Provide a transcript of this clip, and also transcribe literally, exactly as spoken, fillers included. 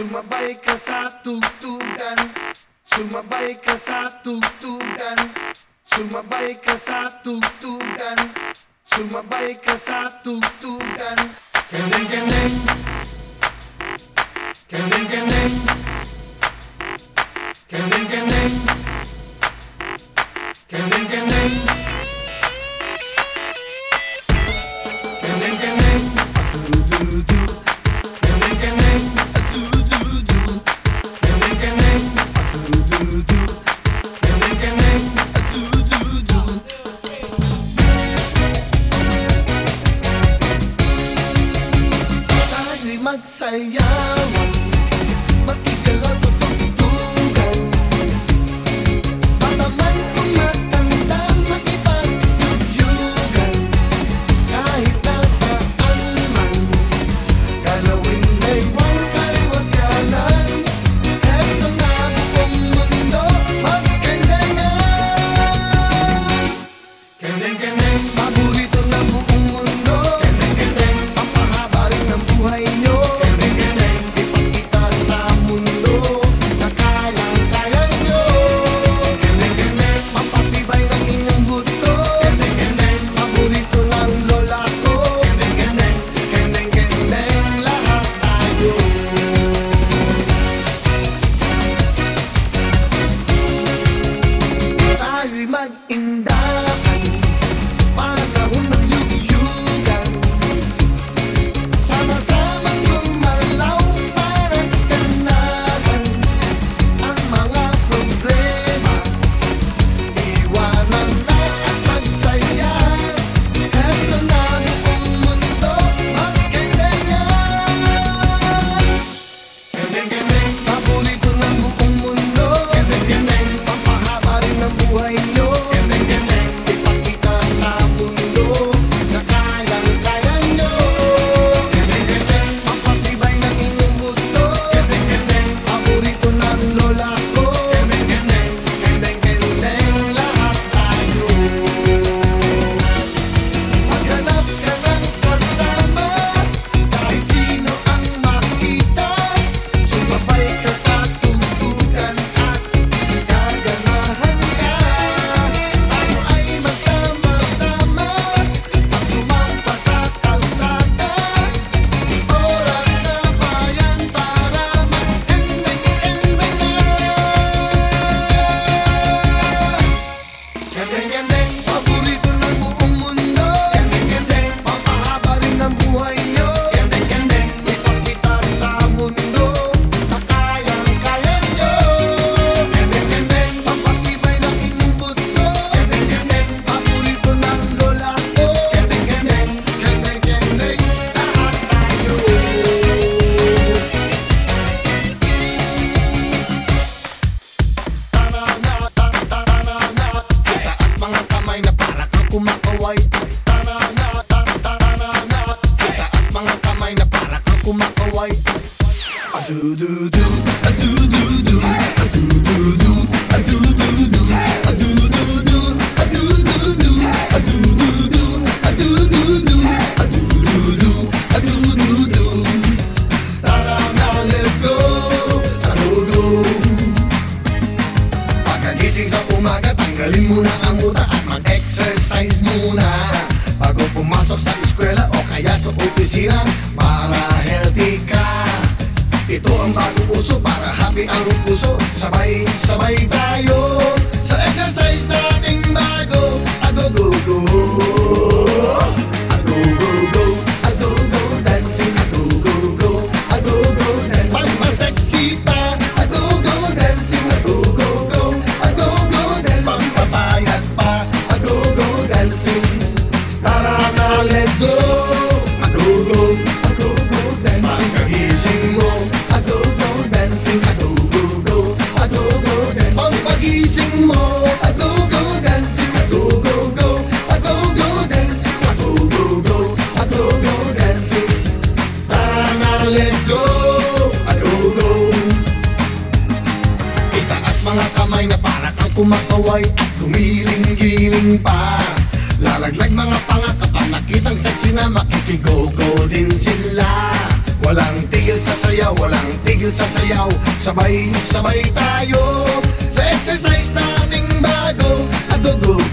Sumabay ka sa tugtugan, sumabay ka sa tugtugan, sumabay ka sa tugtugan, sumabay ka sa tugtugan. Keneng keneng, keneng keneng, keneng keneng, keneng keneng, keneng keneng, du du du, keneng keneng, du du du, keneng keneng, du du du, keneng keneng, du du du. Tayo'y magsayawan, makigalaw sa tugtugan. Bata man o matanda, makipagyugyugan. Kahit nasaan man, galawin may buwang kaliwat kanan. Eto na buong mundo, magkendengan. Kendeng-kendeng, paborito ng buong mundo. Kendeng-kendeng, pampahaba rin ng buhay nyo. Kendeng-kendeng, ipakita sa mundo na kayang-kaya nyo. Kendeng-kendeng, pampatibay ng inyong buto. Kendeng-kendeng, paborito ng lola ko. Kendeng-kendeng, kendeng-kendeng, lahat tayo. Tayo'y mag-indakan, panahon ng yugyugan. Sama-samang gumalaw para ganahan ang mga problema. Iwanan na at magsaya. Eto na buong mundo, magkendengan. Kendeng-kendeng, paborito ng buong mundo. Kendeng-kendeng, pampahaba rin ng buhay nyo. Kendeng-kendeng, ipakita sa mundo na kayang-kaya nyo. Kendeng-kendeng, pampatibay ng inyong buto. Kendeng-kendeng, paborito ng lola ko. Kendeng-kendeng, kendeng-kendeng, lahat tayo. Maghanap ka ng kasama, kahit sino ang makita. Sumabay ka sa tugtugan at gaganahan ka. Tayo ay magsama-sama at lumampas sa kalsada. Oras na ba yan para magkendeng-kendeng na? Kendeng-kendeng, paborito ng buong mundo. Kendeng-kendeng, pampahaba rin ng buhay nyo. Kendeng-kendeng, ipakita sa mundo na kayang-kaya nyo. Kendeng-kendeng, pampatibay ng inyong buto. Kendeng-kendeng, paborito ng lola ko. Kendeng-kendeng, kendeng-kendeng, lahat tayo. Itaas mga kamay na para kang kumakaway. Itaas mga kamay na para kang kumakaway. Adu-du-du, adu-du-du, adu-du-du, adu-du-du, adu-du-du, adu-du-du, adu-du-du, adu-du-du, adu-du-du, adu-du-du. Tara na, let's go, adu-du. Pagkagising sa umaga, tanggalin muna ang muta at mag-exercise muna bago pumasok sa eskwela o kaya sa opisina para healthy ka. Ito ang bagong uso para happy ang puso. Sabay-sabay tayo sa exercise nating bago. Ago-go-go, ago-go-go, ago-go dancing, ago-go-go, ago-go dancing. Pampasexy pa, ago-go dancing, ago-go-go, ago-go dancing. Pampapayat pa, ago-go dancing. Tara na, let's go, ago-go, ago-go dancing. Pagkagising mo, ago-go dancing, ago-go-go, ago-go dancing. Pampagising mo, ago-go dancing, ago-go-go, ago-go dancing, ago-go-go, ago-go dancing. Tara na, let's go, ago-go. Itaas mga kamay na para kang kumakaway at gumiling-giling pa. Lalaglag mga panga kapag nakitang sexy na makikigo-go din sila. Walang tigil sa sayaw, walang tigil sa sayaw. Sabay-sabay tayo sa exercise naming bago. Agogo